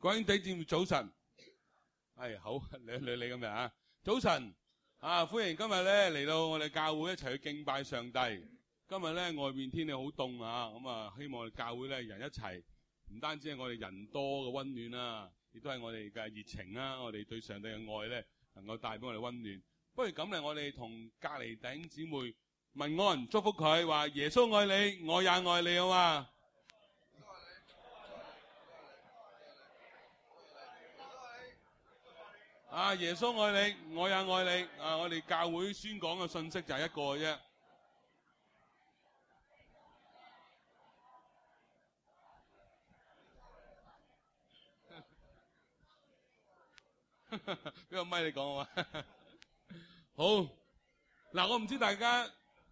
各位弟兄姊妹早晨，好你咁樣啊，早晨啊，歡迎今日咧嚟到我哋教會一齊去敬拜上帝。今日咧外面天氣好凍啊，咁啊希望我哋教會咧人一齊，唔單止係我哋人多嘅溫暖啦，亦都係我哋嘅熱情啦，我哋對上帝嘅愛咧能夠帶俾我哋溫暖。不如咁咧，我哋同隔離弟兄姊妹問安，祝福佢，話耶穌愛你，我也愛你，好嘛？啊！耶穌愛你，我也愛你。啊！我哋教會宣講嘅信息就係一個啫。邊個咪你講啊？好嗱，我唔知大家，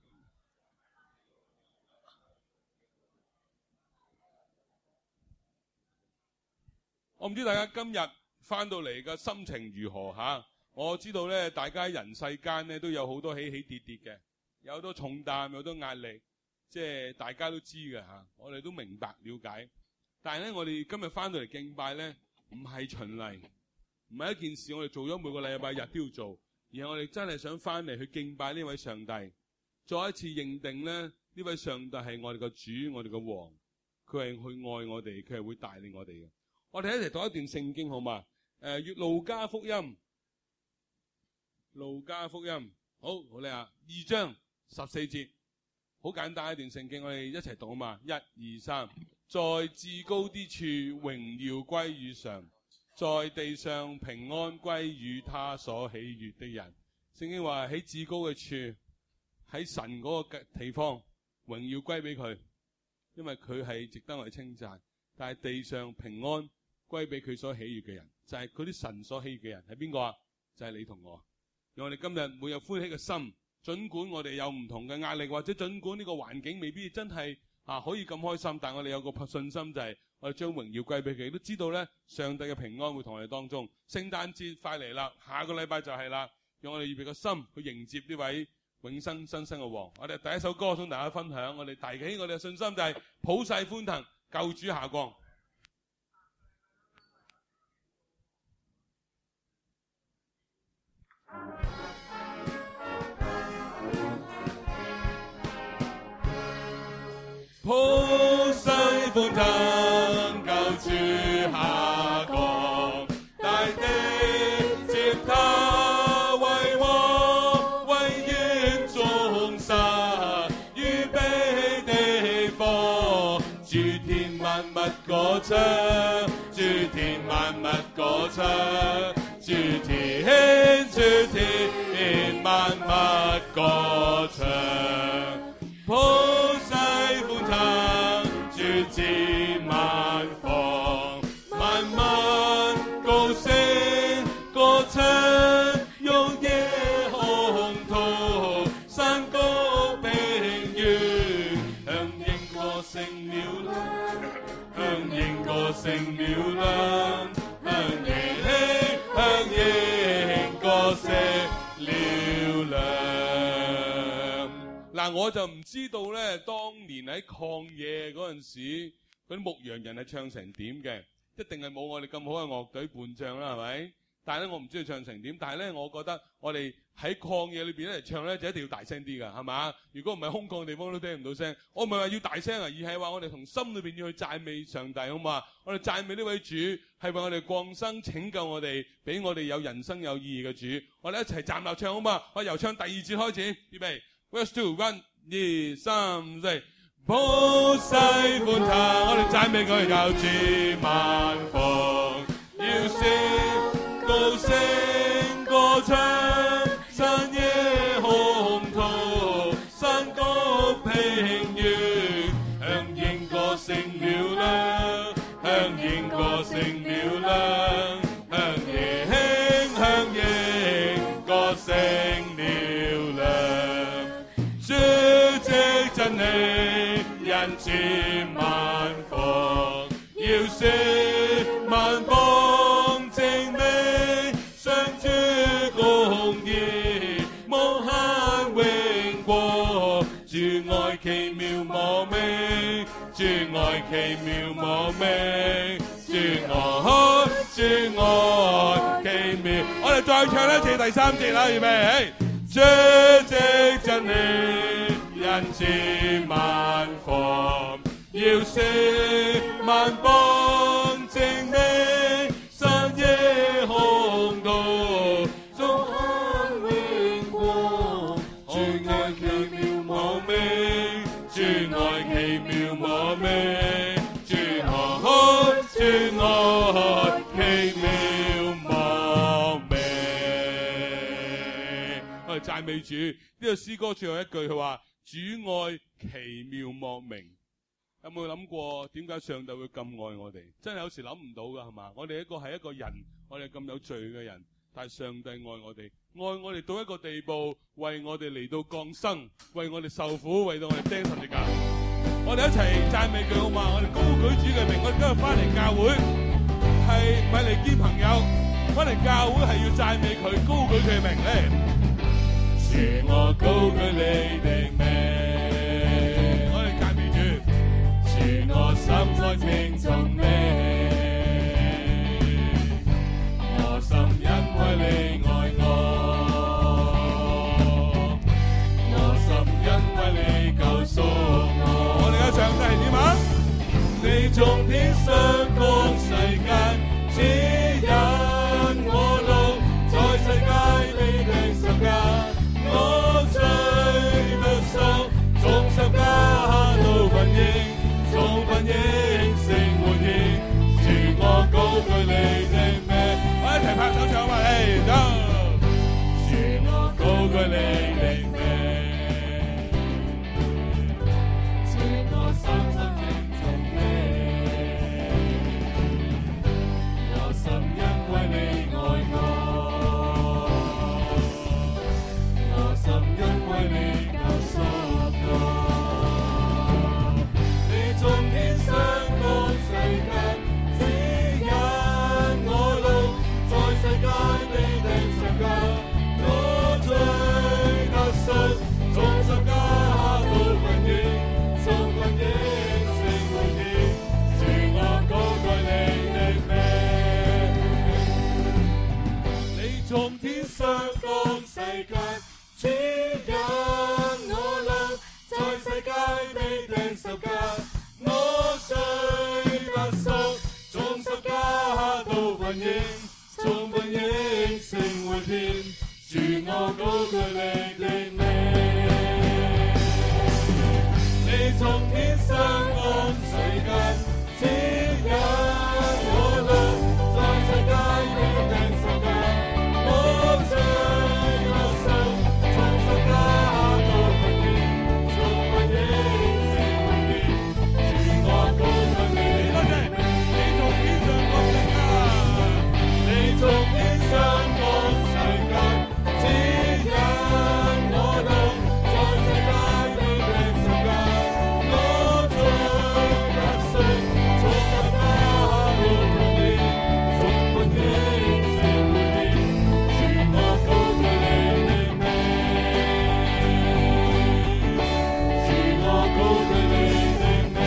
今日翻到嚟嘅心情如何吓？我知道咧，大家人世間咧都有好多起起跌跌嘅，有好多重擔，有好多壓力，即係大家都知嘅吓，我哋都明白了解。但係咧，我哋今日翻到嚟敬拜咧，唔係循例，唔係一件事我哋做咗每個禮拜日都要做，而係我哋真係想翻嚟去敬拜呢位上帝，再一次認定咧呢位上帝係我哋嘅主，我哋嘅王，佢係去愛我哋，佢係會帶領我哋嘅。我哋一齊讀一段聖經好嘛？路加福音，好叻啊！2章14節，好簡單一段聖經，我哋一齊讀啊嘛！1、2、3，在至高之處榮耀歸於上，在地上平安歸於他所喜悅的人。聖經話喺至高嘅處，喺神嗰個地方，榮耀歸俾佢，因為佢係值得我哋稱讚。但係地上平安歸俾佢所喜悅嘅人，就係嗰啲神所喜悅嘅人係邊個啊？就係你同我。讓我哋今日每日歡喜嘅心，儘管我哋有唔同嘅壓力，或者儘管呢個環境未必真係可以咁開心，但係我哋有個信心，就係我哋將榮耀歸俾佢，都知道咧上帝嘅平安會同我哋當中。聖誕節快嚟啦，下個禮拜就係啦，讓我哋預備個心去迎接呢位永生新生嘅王。我哋第一首歌想大家分享，我哋提起我哋嘅信心就係普世歡騰，救主下降。普世歡騰，救主下降，大地接他為王，為益眾生預備地方，諸天萬物歌唱，諸天萬物歌唱，諸天萬物歌唱，普世歡騰，諸子萬方，萬民高聲歌唱，用耶宏圖，山高平原，響應歌聲嘹亮，響應歌聲嘹亮，響應歌聲嘹亮。嗱，我就唔知道咧，當年喺曠野嗰陣時，嗰啲牧羊人係唱成點嘅，一定係冇我哋咁好嘅樂隊伴唱啦，係咪？但係咧，我唔知佢唱成點，但係咧，我覺得我哋喺曠野裏邊一嚟唱咧，就一定要大聲啲㗎，係嘛？如果唔係空曠地方都聽唔到聲。我唔係話要大聲啊，而係話我哋從心裏邊要去讚美上帝，好嘛？我哋讚美呢位主係為我哋降生拯救我哋，俾我哋有人生有意義嘅主。我哋一齊站立唱好嘛？我由唱第2節開始，預備 ，Verse 2 1、2、3、4，普世歡騰，我哋讚美佢，救主萬方，要聲高聲歌唱，山野宏圖，山高平原，響應歌聲嘹亮，響應歌聲嘹亮，響應歌聲嘹亮，主藉真理，人子萬方，要説萬邦證明，上主公義，無限榮光，主愛奇妙莫名，主愛奇妙莫名，主愛主愛奇妙。我哋再唱一次第三節啦，預備。主藉真理，恩賜萬福，要使萬邦證明神的宏道，眾恩榮光，主愛奇妙莫名，主愛奇妙莫名，主愛奇妙莫名。我哋讚美主，呢個詩歌最後一句佢話主愛奇妙莫名。有冇諗過點解上帝會咁愛我哋？真係有時諗唔到噶，係嘛？我哋係一個人，我哋咁有罪嘅人，但係上帝愛我哋到一個地步，為我哋嚟到降生，為我哋受苦，為到我哋釘十字架。我哋一齊讚美佢好嘛？我哋高舉主嘅名。我哋今日翻嚟教會係唔係嚟見朋友？翻嚟教會係要讚美佢，高舉佢嘅名咧。是我高舉你的名。我心在聽從你，我心因為你愛我，我心因為你救贖我。我哋嘅上帝係點啊？你從天上降世間，指引我路，在世界你的十架，我罪得贖，從十架到永遠。從奮應成活現，是我高舉你的名。我一齊拍手唱埋嚟，走！是我高舉你的名，是我深深聽從你，我心因為你愛我，我心因為你救贖我。從天上降世間，指引我路，在世界你的十架，我罪得贖，從十架到永遠，從奮應成活現，是我高舉你的名。你從天上降世間，指引我路，在世界你的十架。我罪得贖，從十架到奮應，從奮應成活現，主我高舉你的名。你從天上降世間，指引我路，在世界你的十架，我罪得贖，從十架到奮應，從奮應成活現。我高舉你的名，你從天上降世間，指引我路，在世界你的十架，我罪得贖，從十架到永遠，從奮應成活現，是我高舉你的名，是我高舉你的名。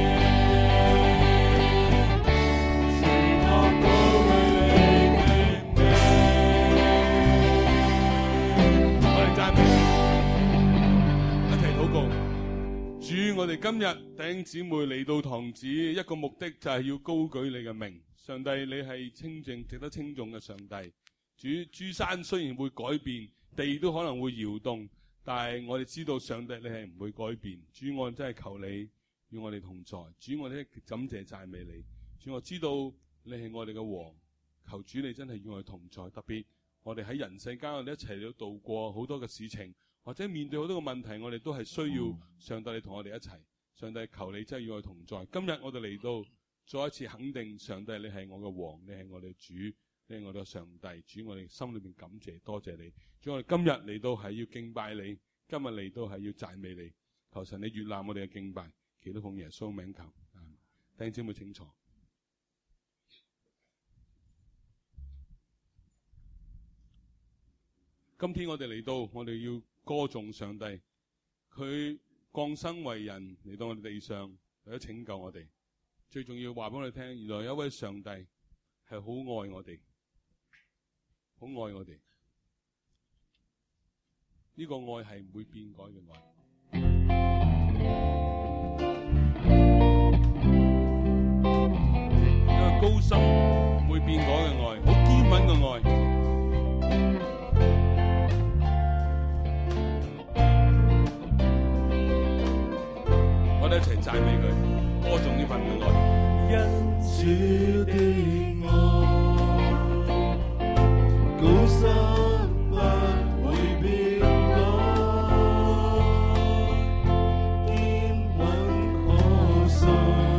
主，我哋今日弟兄姊妹嚟到堂子，一個目的就係要高舉你嘅名。上帝，你係清淨、值得稱頌嘅上帝。主，諸山雖然會改變，地都可能會搖動，但係我哋知道上帝你係唔會改變。主，我真係求你與我哋同在。主，我哋感謝讚美你。主，我知道你係我哋嘅王，求主你真係與我哋同在。特別我哋喺人世間，我哋一齊嚟度過好多嘅事情。或者面對好多個問題，我哋都係需要上帝你同我哋一齊。上帝求你真係與我哋同在。今日我哋嚟到再一次肯定上帝你係我嘅王，你係我哋主，你係我哋嘅上帝。主，我哋心裏面感謝多謝你。主，我哋今日嚟到係要敬拜你，今日嚟到係要讚美你。求神你悅納我哋嘅敬拜，祈禱奉耶穌名求。弟兄姊妹請坐。今天我哋嚟到，我哋要歌頌上帝，佢降生為人嚟到我哋地上，為咗拯救我哋。最重要話俾我哋聽，原來有一位上帝係好愛我哋，好愛我哋。呢個愛係唔會變改嘅愛。一個高深唔會變改嘅愛，好堅穩嘅愛。我哋一齊讚美佢，歌頌呢份嘅愛。 因主的愛高深不會變改，堅穩可信，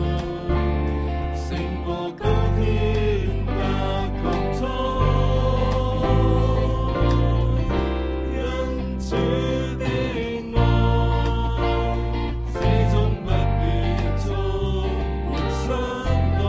勝過高天的穹蒼。因主的愛始終不變，終沒相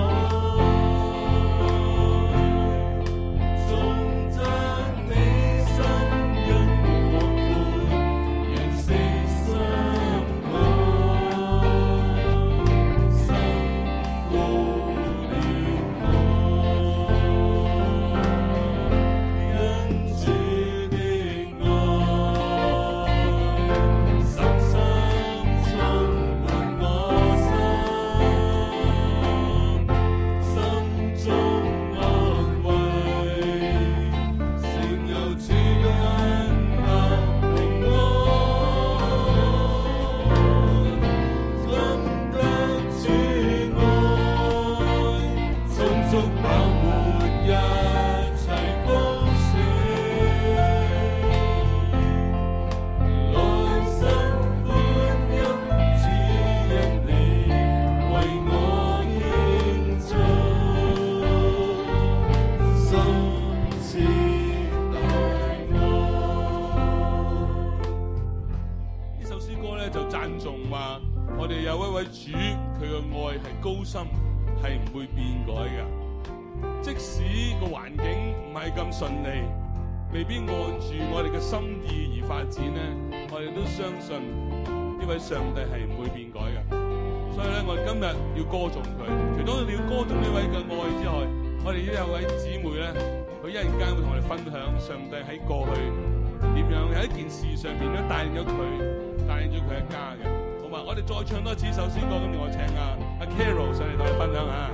高深係唔會變改㗎，即使個環境唔係咁順利，未必按住我哋嘅心意而發展咧，我哋都相信呢位上帝係唔會變改㗎。所以咧，我哋今日要歌頌佢。除咗我哋要歌頌呢位嘅愛之外，我哋都有位姊妹咧，佢一陣間會同我哋分享上帝喺過去點樣喺一件事上邊咧帶領咗佢，帶領咗佢一家嘅。我哋再唱多次首詩歌，跟住我請阿 Carol 上嚟同我哋分享下。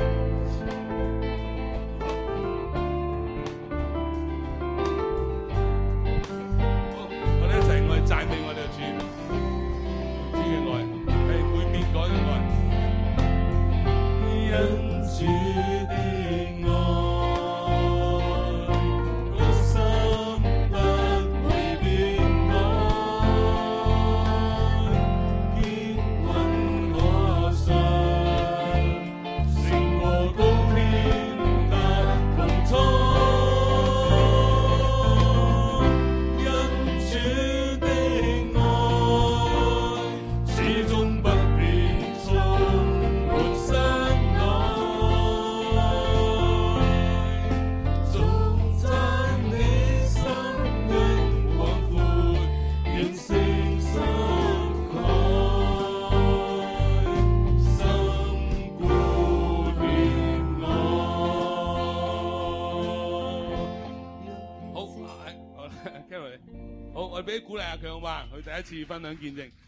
好，我哋一齊我哋讚美我哋嘅主，主嘅愛係唔會變改嘅愛。因主的俾鼓勵下佢好嘛？佢第一次分享見證。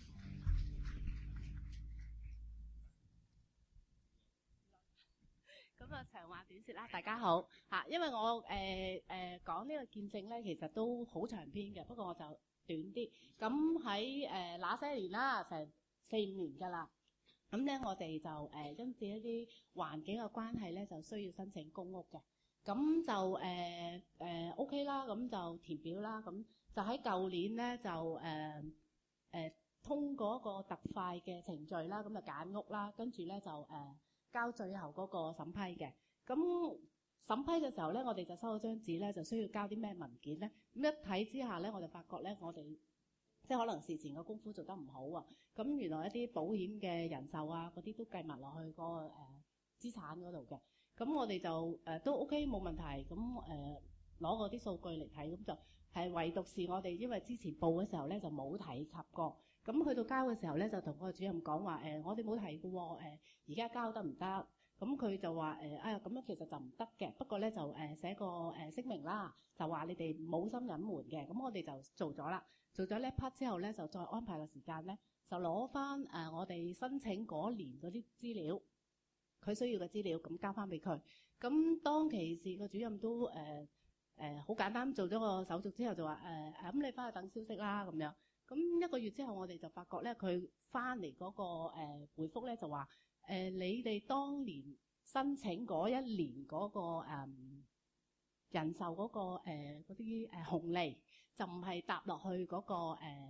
咁啊，長話短説啦，大家好嚇。因為我講呢個見證咧，其實都好長篇嘅，不過我就短啲。咁喺那些年啦，成4-5年㗎啦。咁咧，我哋就因住一啲環境嘅關係咧，就需要申請公屋嘅。咁就OK 啦，咁就填表啦，咁。就喺舊年咧，就通過一個特快嘅程序啦，咁就揀屋啦，跟住咧就交最後嗰個審批嘅。咁審批嘅時候咧，我哋就收咗張紙咧，就需要交啲咩文件咧？咁一睇之下咧，我就發覺咧，我哋即係可能事前嘅功夫做得唔好啊。咁原來一啲保險嘅人壽啊，嗰啲都計埋落去個資產嗰度嘅。咁我哋就都 OK 冇問題。咁攞嗰啲數據嚟睇，咁就。係唯獨是我哋，因為之前報嘅時候咧就冇提及過，咁去到交嘅時候咧就同個主任講話，我哋冇提過喎，而家交得唔得？ 咁佢就話咁樣其實就唔得嘅，不過咧就寫個聲明啦，就話你哋冇心隱瞞嘅。咁我哋就做咗啦，做咗呢一 part 之後咧，就再安排個時間咧，就攞翻我哋申請嗰年嗰啲資料，佢需要嘅資料，咁交翻俾佢。咁當其時個主任都好簡單做咗個手續之後就話咁你翻去等消息啦咁樣。咁1個月之後我哋就發覺咧，佢翻嚟嗰個回覆咧就話你哋當年申請嗰一年嗰個人壽嗰個嗰啲紅利就唔係搭落去嗰個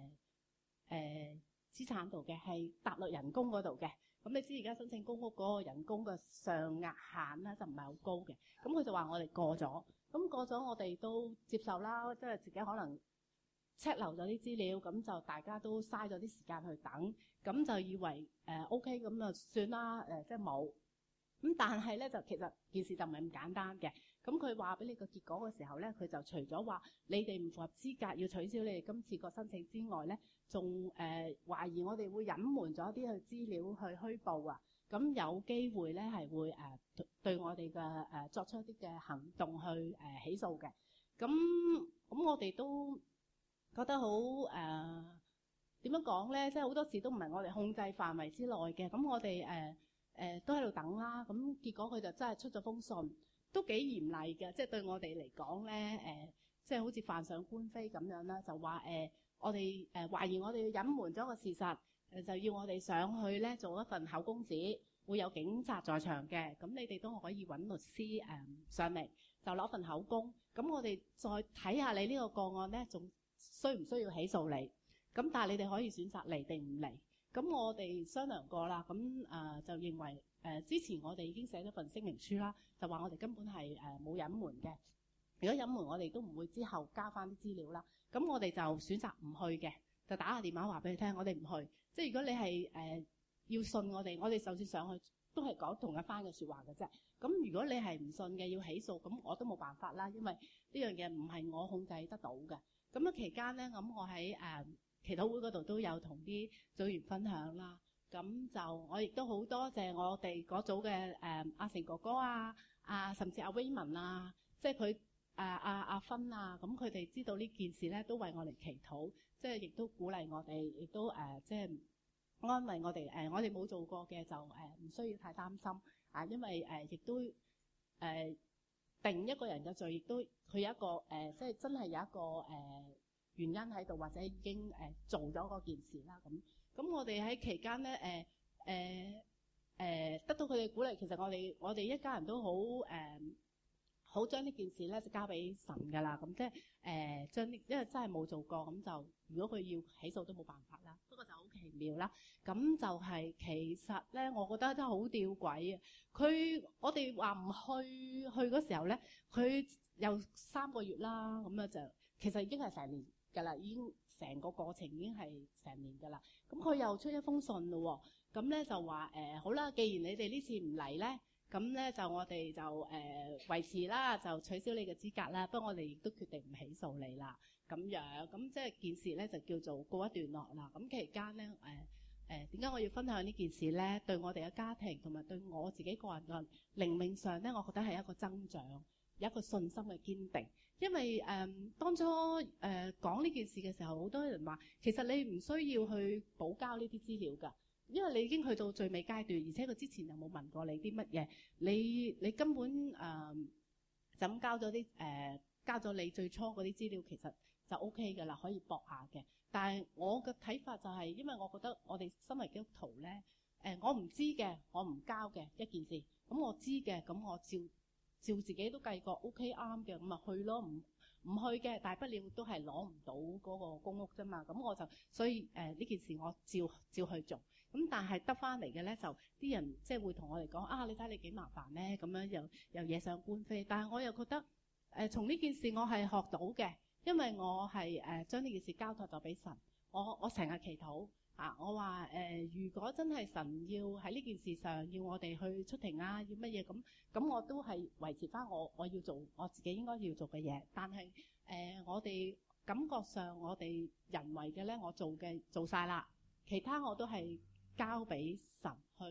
資產度嘅，係搭落人工嗰度嘅。咁你知而家申請公屋嗰個人工嘅上額限咧就唔係好高嘅。咁佢就話我哋過咗，咁過咗我哋都接受啦，即係自己可能 check 漏咗啲資料，咁就大家都嘥咗啲時間去等，咁就以為OK 咁就算啦，即係冇。咁但係咧就其實件事就唔係咁簡單嘅。咁佢話俾你個結果嘅時候咧，佢就除咗話你哋唔符合資格要取消你哋今次個申請之外咧，仲懷疑我哋會隱瞞咗啲去資料去虛報啊。咁有機會咧係會對我哋嘅作出一啲嘅行動去起訴嘅。咁我哋都覺得好點樣講咧？即係好多時都唔係我哋控制範圍之內嘅。咁我哋都喺度等啦。咁結果佢就真係出咗封信，都幾嚴厲嘅。即係對我哋嚟講咧，即係好似犯上官非咁樣啦。就話我哋懷疑我哋隱瞞咗個事實，就要我哋上去咧做一份口供紙，會有警察在場嘅。咁你哋都可以揾律師上嚟，就攞份口供。咁我哋再睇下你呢個個案咧，仲需唔需要起訴你？咁但係你哋可以選擇嚟定唔嚟。咁我哋商量過啦，咁就認為之前我哋已經寫咗份聲明書啦，就話我哋根本係冇隱瞞嘅。如果隱瞞，我哋都唔會之後交翻啲資料啦。咁我哋就選擇唔去嘅，就打個電話話俾你聽，我哋唔去。即係如果你係要信我哋就算上去都係講同一番嘅説話嘅啫。咁如果你係唔信嘅要起訴，咁我都冇辦法啦，因為呢樣嘢唔係我控制得到嘅。咁樣期間咧，咁我喺祈禱會嗰度都有同啲組員分享啦。咁就我亦都好多謝我哋嗰組嘅阿成哥哥啊，甚至阿威文啊，即係佢阿芬啊，咁佢哋知道呢件事咧，都為我哋祈禱，即係亦都鼓勵我哋，亦都即係安慰我哋。我哋冇做過嘅就唔需要太擔心因為亦都定一個人嘅罪，亦都佢有一個即係真係有一個原因喺度，或者已經做咗嗰件事啦。咁我哋喺期間咧得到佢哋鼓勵，其實我哋一家人都好將呢件事咧就交俾神㗎啦。咁即係將因為真係冇做過，咁就如果佢要起訴都冇辦法啦。不過就好奇妙啦。咁就係其實咧，我覺得真係好吊詭啊！我哋話唔去嗰時候咧，佢有3個月啦，咁就其實已經係成年㗎啦，已經成個過程已經係成年㗎啦。咁佢又出一封信咯喎，咁咧就話好啦，既然你哋呢次唔嚟咧，咁咧就我哋就維持啦，就取消你嘅資格啦。不過我哋亦都決定唔起訴你啦，咁樣咁即係件事咧就叫做告一段落啦。咁期間咧點解我要分享呢件事咧？對我哋嘅家庭同埋對我自己個人嘅靈命上咧，我覺得係一個增長，有一個信心嘅堅定。因為當初講呢件事嘅時候，好多人話其實你唔需要去補交呢啲資料㗎，因為你已經去到最尾階段，而且佢之前又冇問過你啲乜嘢，你根本就咁交咗你最初嗰啲資料，其實就 OK 㗎啦，可以駁下嘅。但係我嘅睇法就係，因為我覺得我哋身為基督徒咧，我唔知嘅，我唔交嘅一件事，咁我知嘅，咁我照自己都計過 OK 啱嘅，咁咪去咯。唔去嘅，大不了都係攞唔到嗰個公屋啫嘛。咁我就所以呢件事我照去做。咁但係得翻嚟嘅咧，就啲人即係會同我哋講你睇你幾麻煩咧，咁樣又惹上官非。但係我又覺得從呢件事我係學到嘅，因為我係將呢件事交託咗俾神。我成日祈禱我話如果真係神要喺呢件事上要我哋去出庭要乜嘢咁我都係維持翻我要做我自己應該要做嘅嘢。但係我哋感覺上我哋人為嘅咧，我做晒啦，其他我都係交俾神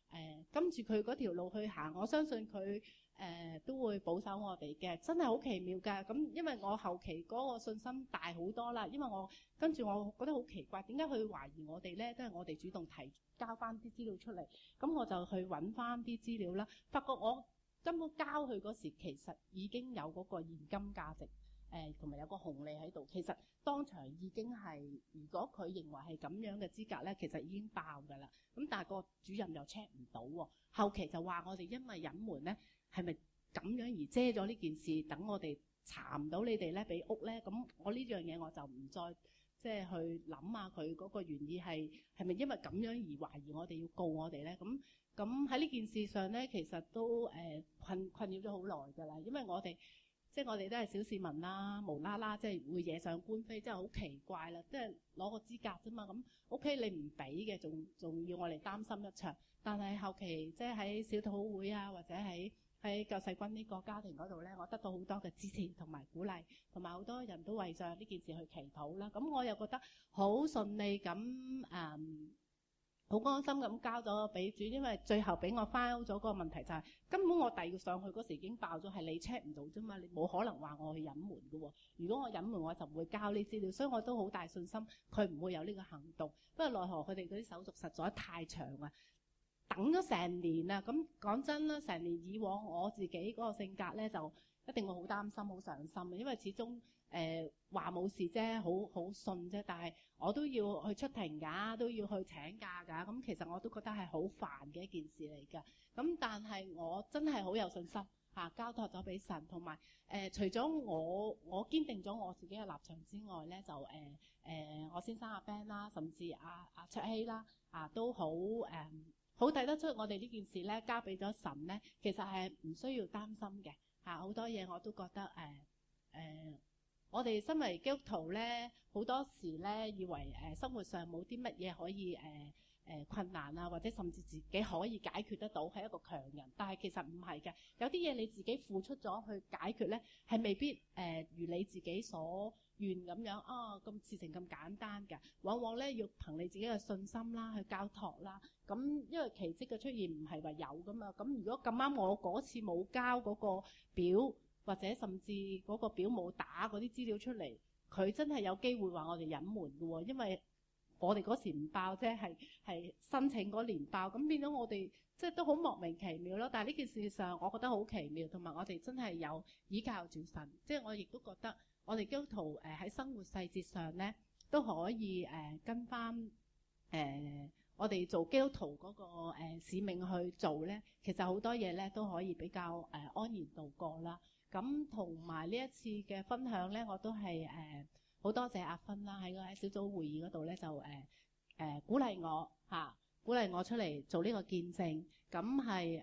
跟住佢嗰條路去行，我相信佢都會保守我哋嘅，真係好奇妙㗎。咁因為我後期嗰個信心大好多啦，因為我跟住我覺得好奇怪，點解佢懷疑我哋咧？都係我哋主動提交翻啲資料出嚟，咁我就去揾翻啲資料啦，發覺我根本交佢嗰時其實已經有嗰個現金價值。同埋有個紅利喺度，其實當場已經係，如果佢認為係咁樣嘅資格咧，其實已經爆㗎啦。咁但係個主任又 check 唔到喎，後期就話我哋因為隱瞞咧，係咪咁樣而遮咗呢件事，等我哋查唔到你哋咧俾屋咧？咁我呢樣嘢我就唔再即係去諗下佢嗰個原意係咪因為咁樣而懷疑我哋要告我哋咧？咁喺呢件事上咧，其實都困擾咗好耐㗎啦，因為我哋。即係我哋都係小市民啦，無啦啦即係會惹上官非，真係好奇怪啦！即係攞個資格啫嘛，咁 OK 你唔俾嘅，仲要我哋擔心一場。但係後期即係喺小禱會啊，或者喺救世軍呢個家庭嗰度咧，我得到好多嘅支持同埋鼓勵，同埋好多人都為咗呢件事去祈禱啦。咁我又覺得好順利咁好安心咁交咗俾主，因為最後俾我 file 咗個問題就係、根本我遞上去嗰時已經爆咗，係你 check 唔到啫嘛，你冇可能話我去隱瞞㗎喎。如果我隱瞞，我就唔會交呢資料，所以我都好大信心佢唔會有呢個行動。不過奈何佢哋嗰啲手續實在太長啊，等咗成年啊。咁講真啦，成年以往我自己嗰個性格咧，就一定會好擔心、好上心嘅，因為始終話冇事啫，好信啫，但係我都要去出庭㗎，都要去請假㗎。咁其實我都覺得係好煩嘅一件事嚟㗎。咁但係我真係好有信心交託咗俾神，同埋除咗我堅定咗我自己嘅立場之外咧，就我先生阿 Ben 啦，甚至阿卓希啦都好好睇得出我哋呢件事咧交俾咗神咧，其實係唔需要擔心嘅好多嘢我都覺得我哋身為基督徒咧，好多時咧以為生活上冇啲乜嘢可以困難啊，或者甚至自己可以解決得到，係一個強人。但係其實唔係嘅，有啲嘢你自己付出咗去解決咧，係未必如你自己所願咁樣咁事情咁簡單嘅。往往咧要憑你自己嘅信心啦，去交託啦。咁因為奇蹟嘅出現唔係話有噶嘛。咁如果咁啱我嗰次冇交嗰個表，或者甚至嗰個表冇打嗰啲資料出嚟，佢真係有機會話我哋隱瞞嘅喎，因為我哋嗰時唔爆啫，係申請嗰年爆，咁變咗我哋即係都好莫名其妙咯。但係呢件事上，我覺得好奇妙，同埋我哋真係有倚靠住神，即係我亦都覺得我哋基督徒喺生活細節上咧都可以跟翻我哋做基督徒嗰個使命去做咧，其實好多嘢咧都可以比較安然度過啦。咁同埋呢一次嘅分享咧，我都係好多謝阿芬啦，喺小組會議嗰度咧就鼓勵我鼓勵我出嚟做呢個見證。咁係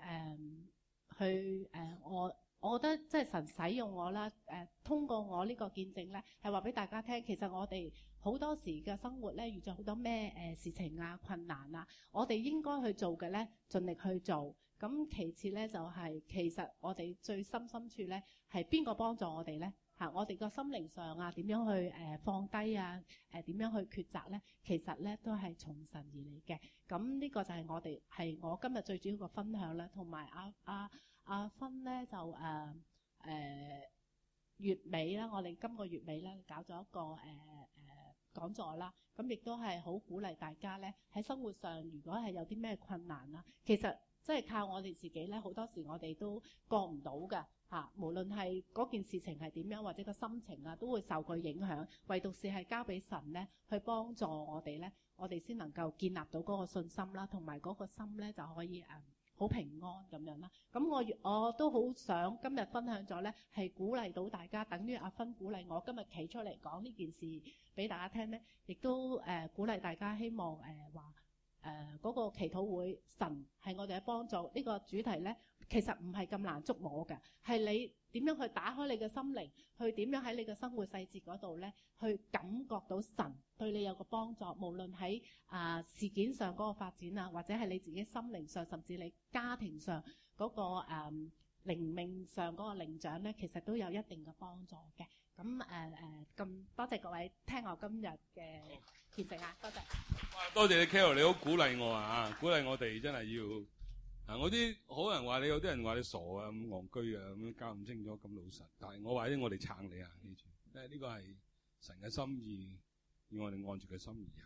我覺得即係神使用我啦，通過我呢個見證咧，係話俾大家聽，其實我哋好多時嘅生活咧遇咗好多咩事情啊、困難啊，我哋應該去做嘅咧，盡力去做。咁其次咧就係其實我哋最深處咧係邊個幫助我哋咧？我哋個心靈上點樣去放低點樣去抉擇咧？其實咧都係從神而嚟嘅。咁呢個就係我今日最主要嘅分享啦。同埋阿芬咧就月尾啦，我哋今個月尾咧搞咗一個講座啦。咁亦都係好鼓勵大家咧喺生活上，如果係有啲咩困難啦，其實真係靠我哋自己咧，好多時我哋都過唔到㗎無論係嗰件事情係點樣，或者個心情都會受佢影響。唯獨是係交俾神咧，去幫助我哋咧，我哋先能夠建立到嗰個信心啦，同埋嗰個心咧就可以好平安咁樣啦。咁我都好想今日分享咗咧，係鼓勵到大家，等於阿芬鼓勵我今日企出嚟講呢件事俾大家聽咧，亦都鼓勵大家，希望話嗰個祈禱會神係我哋嘅幫助。呢個主題咧其實唔係咁難捉摸嘅，係你點樣去打開你嘅心靈，去點樣喺你嘅生活細節嗰度咧，去感覺到神對你有個幫助。無論喺事件上嗰個發展啊，或者係你自己心靈上，甚至你家庭上嗰個靈命上嗰個靈長咧，其實都有一定嘅幫助嘅。咁咁多謝各位聽我今日嘅見證多謝。 多謝你 Carol， 你好鼓勵我鼓勵我哋真係要我啲好人話你，有啲人話你傻啊，咁戇居啊，咁樣交唔清楚，咁老實。但係我話咧，我哋撐你啊，記住，因為呢個係神嘅心意，要我哋按住佢心意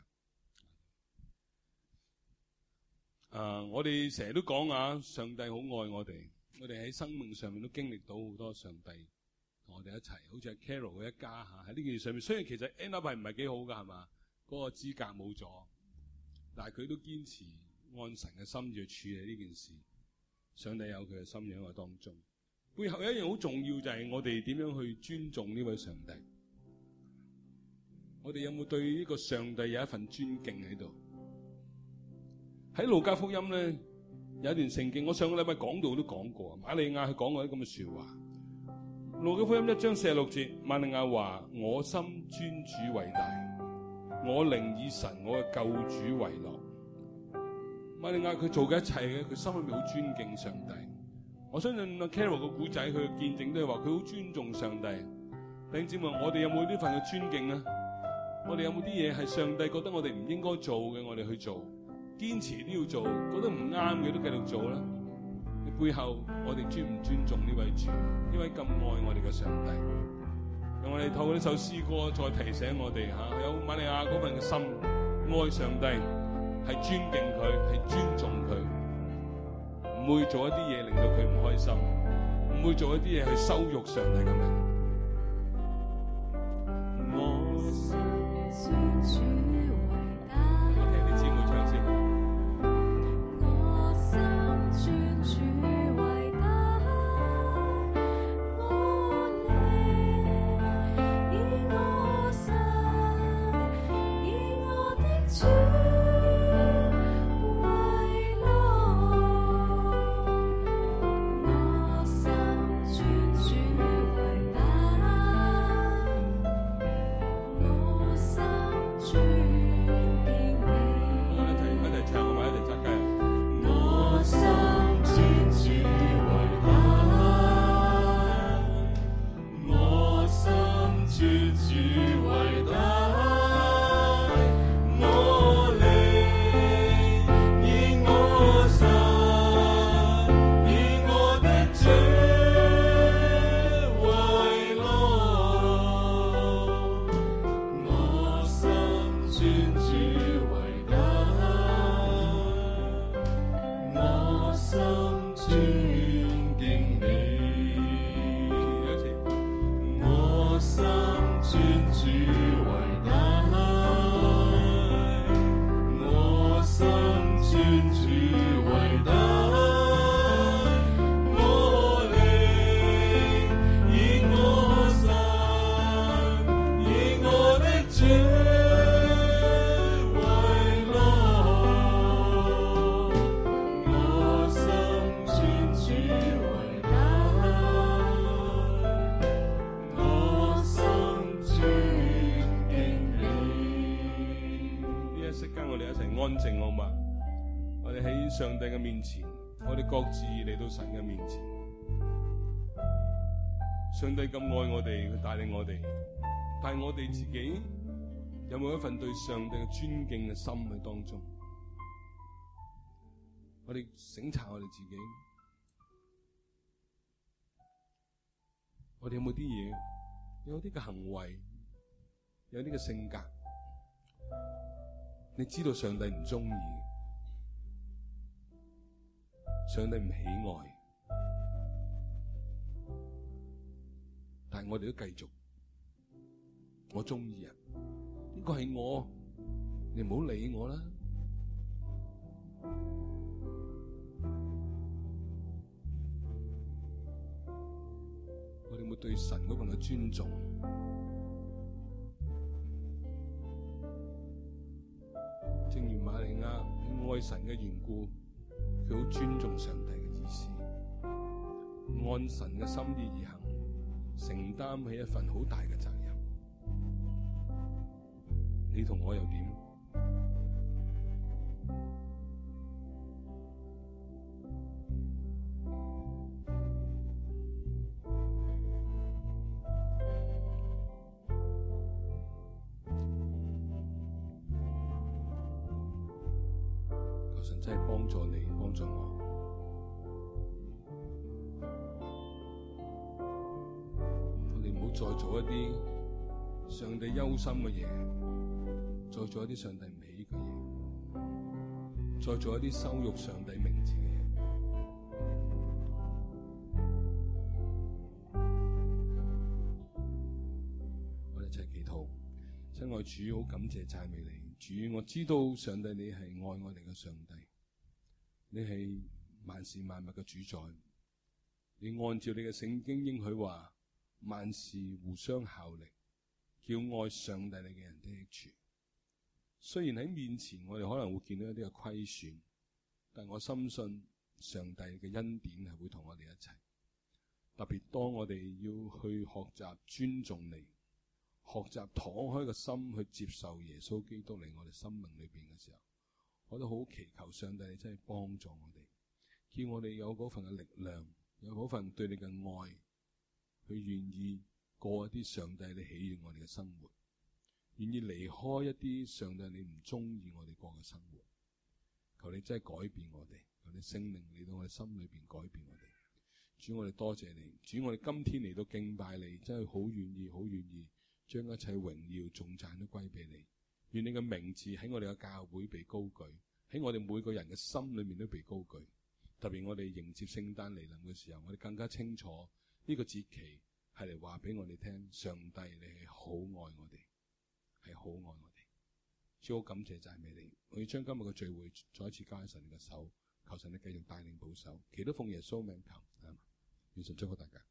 行。我哋成日都講啊，上帝好愛我哋，我哋喺生命上面都經歷到好多上帝同我哋一齊，好似係 Carol 嘅一家喺呢件事上面。雖然其實 end up 係唔係幾好㗎，係嘛？嗰個資格冇咗，但係佢都堅持按神嘅心意去處理呢件事。上帝有佢嘅心意喺我當中。背後有一樣好重要，就係我哋點樣去尊重呢位上帝。我哋有冇對呢個上帝有一份尊敬喺度？喺路加福音咧有一段聖經，我上個禮拜講道都講過，瑪利亞佢講過啲咁嘅說話。路加福音1章46節，瑪利亞話：我心尊主為大，我靈以神我嘅救主為樂。瑪利亞佢做嘅一切嘅，佢心裏面好尊敬上帝。我相信阿 Carol 個古仔佢嘅見證都係話佢好尊重上帝。弟兄姊妹，我哋有冇呢份嘅尊敬啊？我哋有冇啲嘢係上帝覺得我哋唔應該做嘅，我哋去做，堅持都要做，覺得唔啱嘅都繼續做啦。你背後我哋尊唔尊重呢位主，呢位咁愛我哋嘅上帝？讓我哋透過呢首詩歌再提醒我哋有瑪利亞嗰份嘅心，愛上帝，係尊敬佢，係尊重佢，唔會做一啲嘢令到佢唔開心，唔會做一啲嘢去羞辱上帝嘅名。我聽啲姊妹唱先。 我心尊主為大，我靈以我神，以我的主為樂。我心尊主為大，我心尊敬你。 一齊唱，我咪一齊扎雞啊！ 我心尊主為大，我心尊主為大，我靈以我神，以我的主為樂。我心尊主為大，我心尊敬你。 有一次， 我心尊主為大，我心尊主為大，我靈以我神，以我的主為樂。我心尊主為大，我心尊敬你。 呢一息間我哋一齊安靜好嘛？我哋喺上帝嘅面前，我哋各自嚟到神嘅面前。上帝咁愛我哋，佢帶領我哋，但係我哋自己有冇一份對上帝嘅尊敬嘅心喺當中？我哋省察我哋自己，我哋有冇啲嘢，有啲嘅行為，有啲嘅性格，你知道上帝唔中意，上帝唔喜愛，但係我哋都繼續，我中意啊，呢個係我，你唔好理我啦。我哋會對神嗰份嘅尊重，正如瑪利亞愛神嘅緣故，佢好尊重上帝嘅意思，按神嘅心意而行，承擔起一份好大嘅責任。你同我又點？求神真係幫助你，幫助我。 再做一啲上帝憂心嘅嘢，再做一啲上帝唔喜嘅嘢，再做一啲羞辱上帝名字嘅嘢。我哋一齊祈禱。親愛主，好感謝讚美你，主，我知道上帝你係愛我哋嘅上帝，你係萬事萬物嘅主宰，你按照你嘅聖經應許話，萬事互相效力，叫愛上帝你嘅人的益處。雖然喺面前我哋可能會見到一啲嘅虧損，但我深信上帝嘅恩典係會同我哋一齊。特別當我哋要去學習尊重你，學習敞開個心去接受耶穌基督嚟我哋生命裏邊嘅時候，我都好祈求上帝你真係幫助我哋，叫我哋有嗰份嘅力量，有嗰份對你嘅愛，去願意過一啲上帝你喜悅我哋嘅生活，願意離開一啲上帝你唔中意我哋過嘅生活。求你真係改變我哋，求你聖靈嚟到我哋心裏邊改變我哋。主，我哋多謝你，主，我哋今天嚟到敬拜你，真係好願意，好願意將一切榮耀頌讚都歸俾你。願你嘅名字喺我哋嘅教會被高舉，喺我哋每個人嘅心裏面都被高舉。特別我哋迎接聖誕嚟臨嘅時候，我哋更加清楚呢個節期係嚟話俾我哋聽，上帝你係好愛我哋，係好愛我哋。主，好感謝讚美你，我要將今日嘅聚會再一次交喺神嘅手，求神你繼續帶領保守，祈禱奉耶穌名求，願神祝福大家。